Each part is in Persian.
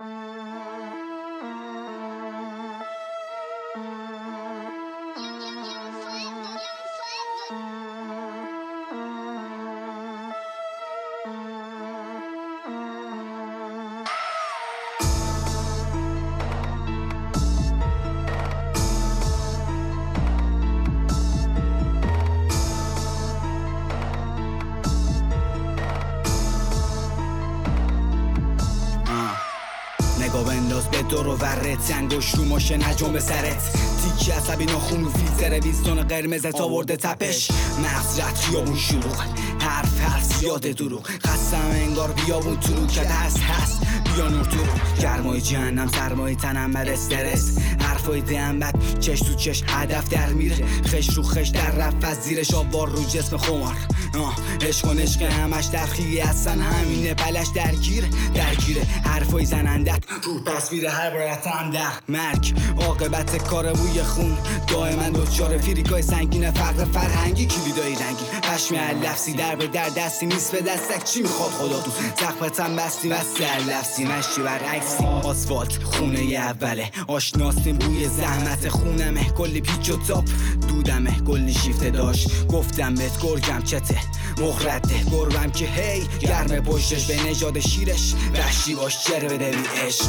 نگاه بنداز به دور و برت، انگشت رو ماشه نجوم به سرت، تیکی عصبی ناخون و فیلتر ویزدون قرمزت آورده تپش، مغز رد خیابون شلوغ، حرف زیاده دروغ، خستم انگار بیابون تو که هست بیا نور تو گرمای جهنم، سرمای تنم بد استرس، حرفای دهن بد چش تو چش، هدف در میره، خش رو خش در رفت از زیرش، آوار رو جسم خمار، عشق و نشق همش در خیلی هستن، همینه پلش درگیره حرفای زنندت رو تصویر هر برایت هم در مرگ، عاقبت کار بوی خون، دائما دوچار فریکای سنگین، فقر فرهنگی کلیدای رنگی، پشم لفظی در به در دستی نیست به دستک، چی میخواد خدا تو زخمتم بستی و لفظی مشتی برعکسی، آسفالت خونه ی اوله، آشناستیم بوی زحمت خونمه، کلی پیچ و تاپ دودمه، کلی شیفته داشت گفتم بهت گرگم چته مخرده گربم که هی گرم پشتش، به نژاد شیرش وحشی باش چره بده بی عشق.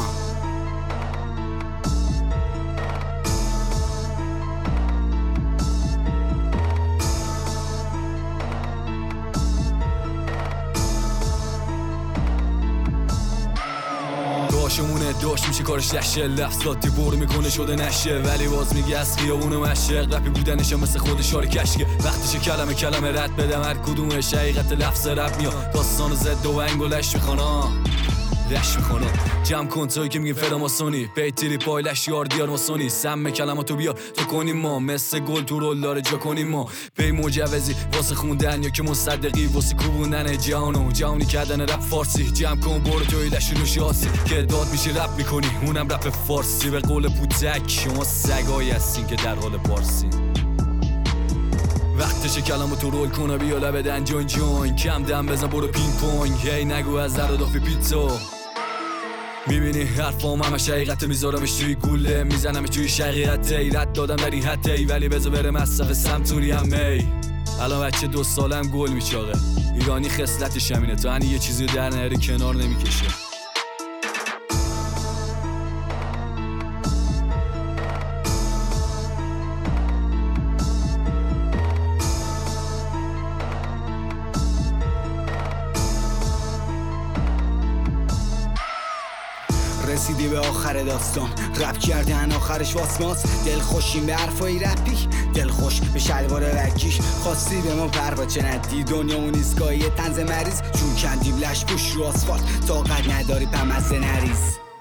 داشمونه داشت میشه کارش لشه، لفظاتی بر میکنه شده نشه، ولی باز میگه از خیابون مشرق رپی بودنش مثل خودش آره کشکه، وقتش کلمه رد بدم، هر کدومش حقیقت لفظ رپ میاد، داستان زد و انگ و لش میخونه جمع کن توی که میگیم فراماسونی، پیتیری پای لش یار دیار ماسونی، سم کلماتو بیا تو کنیم ما، مثل گل تو رول داره جا کنیم ما، پی مجوزی واسه خوندن یا که مصدقی واسه کوبوندن جهانی کردن رپ فارسی، جمع کن برو توی لش و شاسی که داد میشه رپ میکنی، اونم رپ فارسی، به قول پوتک شما سگایی هستین که در حال پارسی، وقتش کلامو رول کنه بیا لبدن جوین کم دم بزن برو پینگ پونگ، هی نگو از در دافی پیتزا، میبینی حرفام همش حقیقته، میذارمش توی گوله میزنمش توی شقیقته، ایرد دادم در این حته ولی بذار بره مصرف سمتوری هم می، الان بچه 2 سالم گل میچاقه، ایرانی خصلتش همینه، تو هنی یه چیزی در نهری کنار نمیکشه. رسیدی به آخر داستان، رپ کردن آخرش واسماس، دل خوشیم به حرفای رپی، دل خوش به شلوار وکیش، خواستی به ما پروا چه ندی، دنیامون ایستگاهی طنز مریض، چون کندیم لش پوش رو آسفالت، طاقت نداری پمزه نریز.